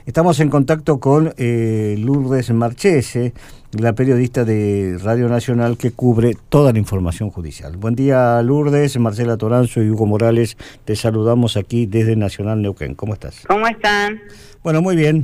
Estamos en contacto con Lourdes Marchese, la periodista de Radio Nacional que cubre toda la información judicial. Buen día, Lourdes. Marcela Toranzo y Hugo Morales, te saludamos aquí desde Nacional Neuquén. ¿Cómo estás? ¿Cómo están? Bueno, muy bien.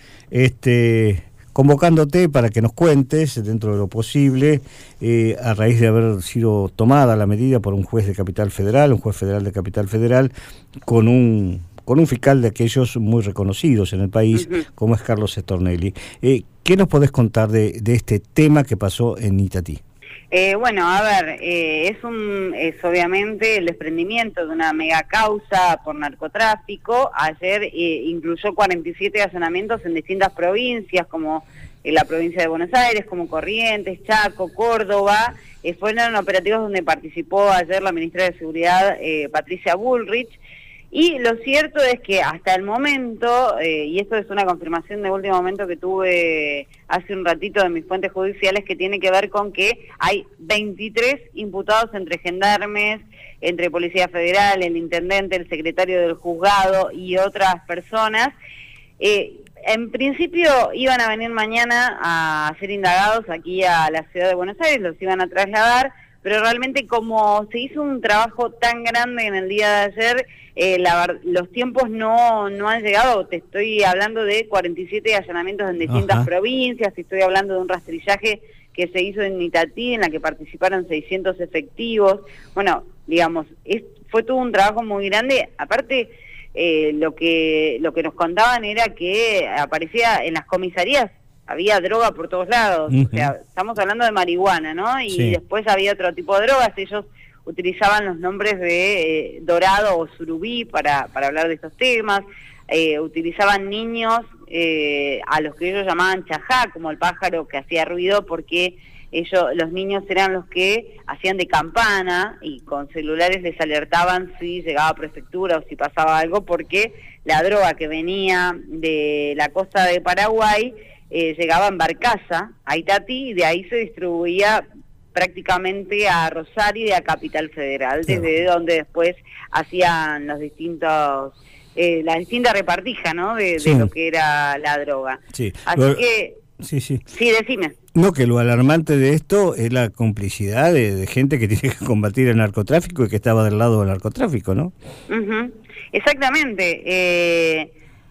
Convocándote para que nos cuentes, dentro de lo posible, a raíz de haber sido tomada la medida por un juez de Capital Federal, un juez federal de Capital Federal, con un fiscal de aquellos muy reconocidos en el país, como es Carlos Stornelli. ¿Qué nos podés contar de este tema que pasó en Itatí? Bueno, a ver, es obviamente el desprendimiento de una mega causa por narcotráfico. Ayer incluyó 47 allanamientos en distintas provincias, como en la provincia de Buenos Aires, como Corrientes, Chaco, Córdoba. Fueron operativos donde participó ayer la ministra de Seguridad, Patricia Bullrich. Y lo cierto es que hasta el momento, y esto es una confirmación de último momento que tuve hace un ratito de mis fuentes judiciales, que tiene que ver con que hay 23 imputados entre gendarmes, entre Policía Federal, el intendente, el secretario del juzgado y otras personas. En principio iban a venir mañana a ser indagados aquí a la ciudad de Buenos Aires, los iban a trasladar, pero realmente como se hizo un trabajo tan grande en el día de ayer, los tiempos no han llegado. Te estoy hablando de 47 allanamientos en distintas provincias, te estoy hablando de un rastrillaje que se hizo en Itatí, en la que participaron 600 efectivos. Bueno, digamos, fue todo un trabajo muy grande. Aparte, lo que nos contaban era que aparecía en las comisarías, había droga por todos lados. O sea, estamos hablando de marihuana, ¿no? Y sí, después había otro tipo de drogas. Ellos utilizaban los nombres de Dorado o Surubí para hablar de estos temas. Utilizaban niños a los que ellos llamaban chajá, como el pájaro que hacía ruido, porque los niños eran los que hacían de campana y con celulares les alertaban si llegaba prefectura o si pasaba algo, porque la droga que venía de la costa de Paraguay llegaba en barcaza a Itatí y de ahí se distribuía prácticamente a Rosario y a Capital Federal, desde donde después hacían los distintos la distinta repartija, ¿no? de lo que era la droga. Sí. Así que sí, decime. No, que lo alarmante de esto es la complicidad de gente que tiene que combatir el narcotráfico y que estaba del lado del narcotráfico, ¿no? Exactamente.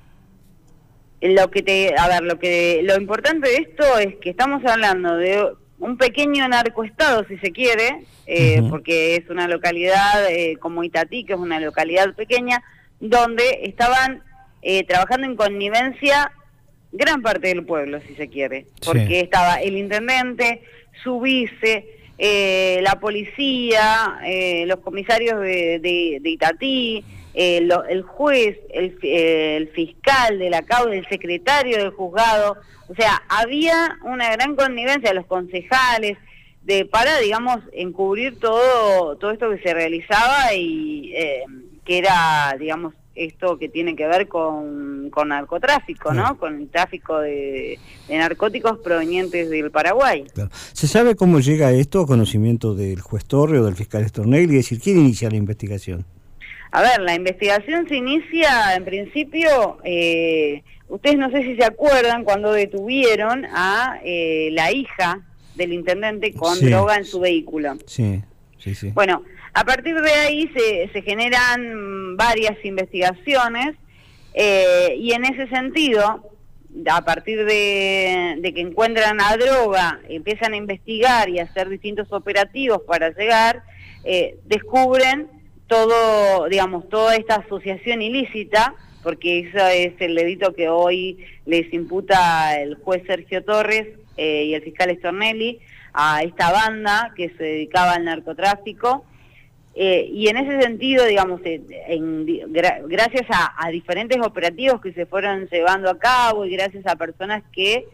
Lo importante de esto es que estamos hablando de un pequeño narcoestado, si se quiere, porque es una localidad como Itatí, que es una localidad pequeña, donde estaban trabajando en connivencia gran parte del pueblo, si se quiere, porque estaba el intendente, su vice, la policía, los comisarios de Itatí, el juez, el fiscal de la causa, el secretario del juzgado. O sea, había una gran connivencia de los concejales para, digamos, encubrir todo esto que se realizaba y que era, digamos, esto que tiene que ver con narcotráfico, ¿no? Con el tráfico de narcóticos provenientes del Paraguay. Claro. ¿Se sabe cómo llega esto a conocimiento del juez Torre o del fiscal Stornelli? Es decir, ¿quién inicia la investigación? A ver, la investigación se inicia, en principio, ustedes no sé si se acuerdan cuando detuvieron a la hija del intendente con droga en su vehículo. Sí. Bueno, a partir de ahí se generan varias investigaciones y en ese sentido, a partir de que encuentran la droga, empiezan a investigar y a hacer distintos operativos para llegar, descubren toda esta asociación ilícita, porque eso es el delito que hoy les imputa el juez Sergio Torres y el fiscal Stornelli a esta banda que se dedicaba al narcotráfico. Y en ese sentido, digamos, gracias a diferentes operativos que se fueron llevando a cabo y gracias a personas que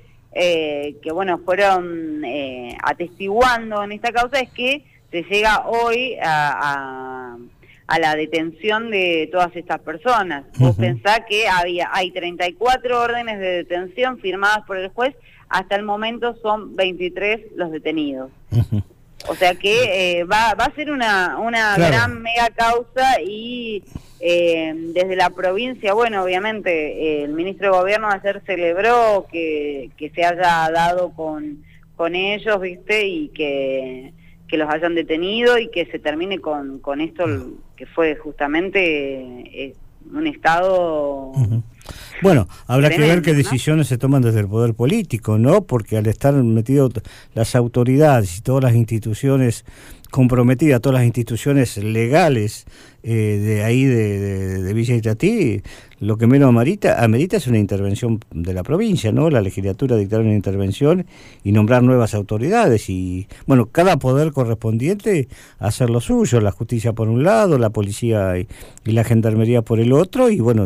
fueron atestiguando en esta causa, es que se llega hoy a la detención de todas estas personas. Vos pensás que hay 34 órdenes de detención firmadas por el juez, hasta el momento son 23 los detenidos. O sea que va a ser una Claro. gran mega causa y desde la provincia, bueno, obviamente el ministro de Gobierno ayer celebró que se haya dado con ellos, ¿viste? Y que los hayan detenido y que se termine con esto que fue justamente un estado... Uh-huh. Bueno, habrá tremendo, que ver qué ¿no? decisiones se toman desde el poder político, ¿no? Porque al estar metidos las autoridades y todas las instituciones comprometidas, todas las instituciones legales de ahí de Villa Itatí, lo que menos amerita es una intervención de la provincia, ¿no? La legislatura dictar una intervención y nombrar nuevas autoridades y, bueno, cada poder correspondiente hacer lo suyo, la justicia por un lado, la policía y la gendarmería por el otro y, bueno,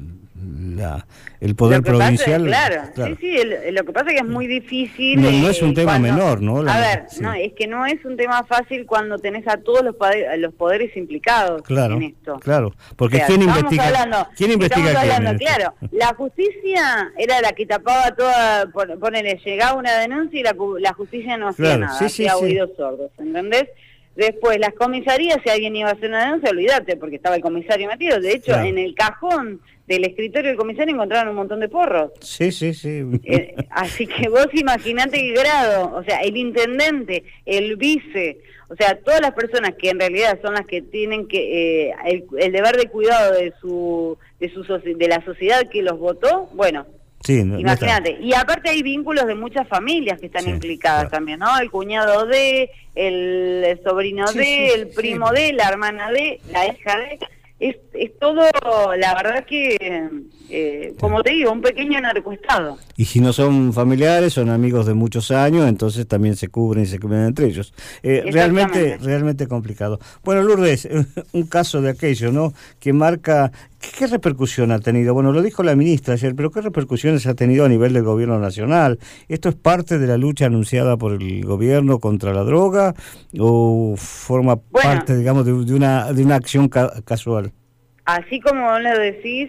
el poder provincial. Claro. Sí, lo que pasa es que es muy difícil. No es un tema menor, ¿no? Sí. No, es que no es un tema fácil cuando tenés a todos los poderes implicados en esto. Claro, porque o sea, ¿quién investiga? ¿Quién investiga quién? Claro, la justicia era la que tapaba toda, ponele, llegaba una denuncia y la justicia no hacía nada, hacía oídos sordos, ¿entendés? Después, las comisarías, si alguien iba a hacer una denuncia, olvídate, porque estaba el comisario metido. De hecho, en el cajón del escritorio del comisario encontraron un montón de porros. Sí. Así que vos imaginate el grado, o sea, el intendente, el vice, o sea, todas las personas que en realidad son las que tienen que el deber de cuidado de la sociedad que los votó, bueno... Sí, imagínate, y aparte hay vínculos de muchas familias que están implicadas también, ¿no? El cuñado de, el sobrino el primo de, la hermana de, la hija de, es todo, la verdad que, como te digo, un pequeño narcoestado. Y si no son familiares, son amigos de muchos años, entonces también se cubren entre ellos. Realmente complicado. Bueno, Lourdes, un caso de aquello, ¿no? Que marca... ¿Qué repercusión ha tenido? Bueno, lo dijo la ministra ayer, pero ¿qué repercusiones ha tenido a nivel del gobierno nacional? ¿Esto es parte de la lucha anunciada por el gobierno contra la droga o forma parte, digamos, de una acción casual? Así como vos lo decís,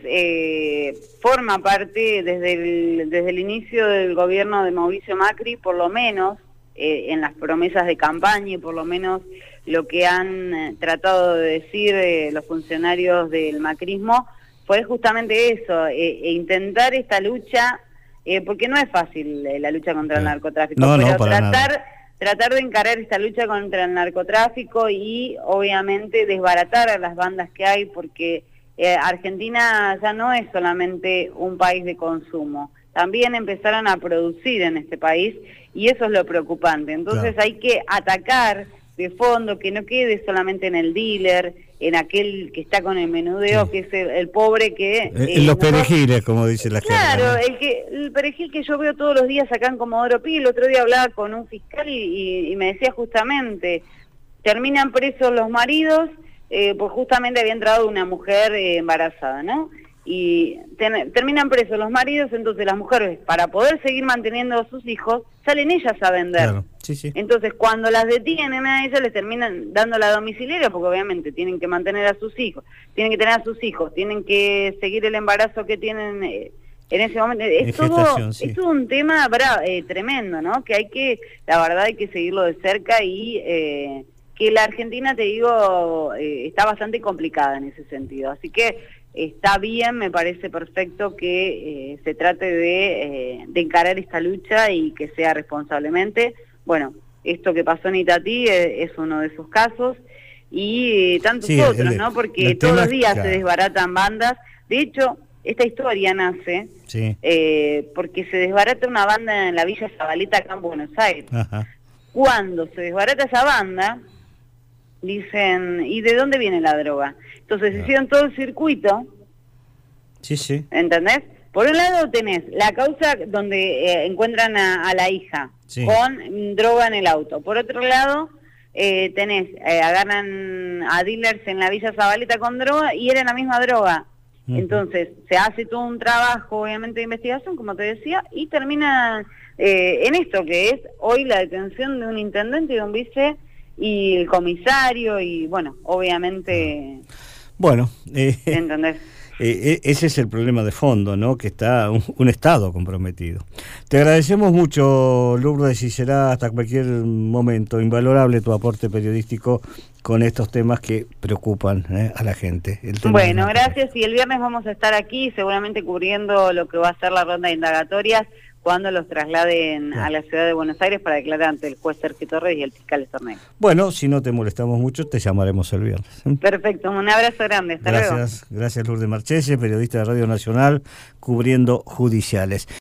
forma parte desde el inicio del gobierno de Mauricio Macri, por lo menos en las promesas de campaña y por lo menos lo que han tratado de decir los funcionarios del macrismo fue justamente eso, intentar esta lucha, porque no es fácil la lucha contra el narcotráfico, pero tratar de encarar esta lucha contra el narcotráfico y obviamente desbaratar a las bandas que hay, porque Argentina ya no es solamente un país de consumo, también empezaron a producir en este país y eso es lo preocupante. Entonces hay que atacar de fondo, que no quede solamente en el dealer, en aquel que está con el menudeo, que es el pobre que... en los perejiles, como dice la gente. Claro, el perejil que yo veo todos los días acá en Comodoro Pi. El otro día hablaba con un fiscal y me decía justamente, terminan presos los maridos, pues justamente había entrado una mujer embarazada, ¿no? Y terminan presos los maridos, entonces las mujeres, para poder seguir manteniendo a sus hijos, salen ellas a vender. Claro. Entonces cuando las detienen a ellas, les terminan dando la domiciliaria, porque obviamente tienen que mantener a sus hijos, tienen que tener a sus hijos, tienen que seguir el embarazo que tienen en ese momento. Es todo un tema tremendo, ¿no? Que la verdad hay que seguirlo de cerca y que la Argentina, te digo, está bastante complicada en ese sentido. Así que está bien, me parece perfecto que se trate de encarar esta lucha y que sea responsablemente. Bueno, esto que pasó en Itatí es uno de esos casos y tantos otros, ¿no? Porque todos los días se desbaratan bandas. De hecho, esta historia nace porque se desbarata una banda en la Villa Zabaleta acá en Buenos Aires. Ajá. Cuando se desbarata esa banda, dicen, ¿y de dónde viene la droga? Entonces hicieron todo el circuito, ¿entendés? Por un lado tenés la causa donde encuentran a la hija con droga en el auto. Por otro lado agarran a dealers en la Villa Zabaleta con droga y era la misma droga. Entonces se hace todo un trabajo obviamente de investigación, como te decía, y termina en esto que es hoy la detención de un intendente y de un vice y el comisario y bueno, obviamente... Bueno, ¿entendés? Ese es el problema de fondo, ¿no? Que está un Estado comprometido. Te agradecemos mucho, Lourdes, y será hasta cualquier momento invalorable tu aporte periodístico con estos temas que preocupan a la gente. Bueno, gracias, y el viernes vamos a estar aquí seguramente cubriendo lo que va a ser la ronda de indagatorias cuando los trasladen a la ciudad de Buenos Aires para declarar ante el juez Sergio Torres y el fiscal Estornelli. Bueno, si no te molestamos mucho, te llamaremos el viernes. Perfecto, un abrazo grande, hasta luego. Gracias Lourdes Marchese, periodista de Radio Nacional, cubriendo judiciales.